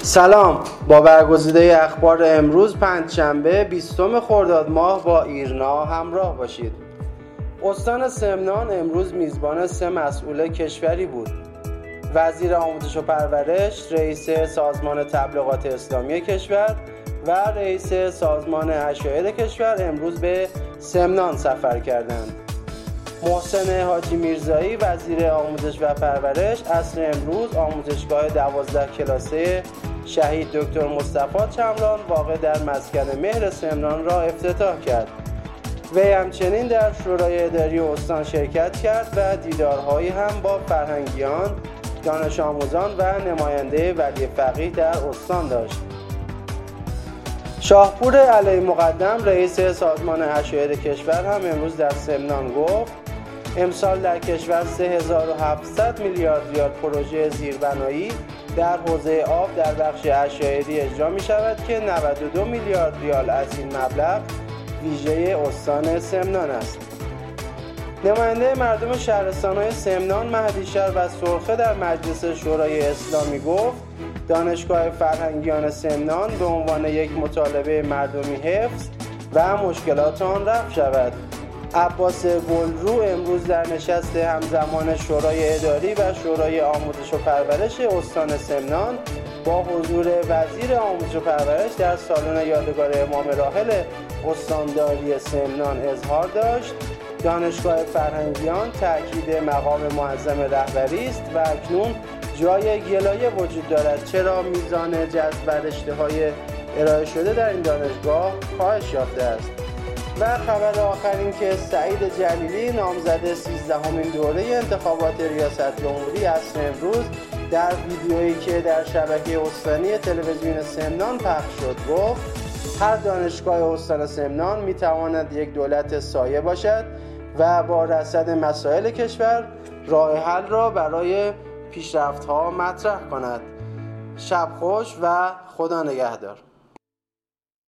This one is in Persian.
سلام، با برگزیده اخبار امروز پنجشنبه 20 خرداد ماه با ایرنا همراه باشید. استان سمنان امروز میزبان 3 مسئول کشوری بود. وزیر آموزش و پرورش، رئیس سازمان تبلیغات اسلامی کشور و رئیس سازمان عشایر کشور امروز به سمنان سفر کردند. محسن حاجی میرزایی وزیر آموزش و پرورش عصر امروز آموزشگاه 12 کلاسه شهید دکتر مصطفی چمران واقع در مسکن مهر سمنان را افتتاح کرد. وی همچنین در شورای اداری استان شرکت کرد و دیدارهایی هم با فرهنگیان، دانش آموزان و نماینده ولی فقیه در استان داشت. شاهپور علی مقدم رئیس سازمان عشایر کشور هم امروز در سمنان گفت امسال در کشور 3700 میلیارد ریال پروژه زیربنایی در حوزه آب در بخش عشایری اجرا می شود که 92 میلیارد ریال از این مبلغ ویژه استان سمنان است. نماینده مردم شهرستان‌های سمنان، مهدیشهر و سرخه در مجلس شورای اسلامی گفت دانشگاه فرهنگیان سمنان به عنوان یک مطالبه مردمی حفظ و مشکلات آن رفع شود. عباس گلرو امروز در نشست همزمان شورای اداری و شورای آموزش و پرورش استان سمنان با حضور وزیر آموزش و پرورش در سالن یادگار امام راحل استانداری سمنان اظهار داشت دانشگاه فرهنگیان تأکید مقام معظم رهبری است و اکنون جای گلایه وجود دارد چرا میزان جذب و رشته‌های ارائه شده در این دانشگاه کاهش یافته است. و خبر آخر این که سعید جلیلی نامزد 13مین دوره انتخابات ریاست جمهوری عصر امروز در ویدیویی که در شبکه استانی تلویزیون سمنان پخش شد گفت هر دانشگاه استان سمنان میتواند یک دولت سایه باشد و با رصد مسائل کشور راه حل را برای پیشرفت‌ها مطرح کند. شب خوش و خدا نگهدار.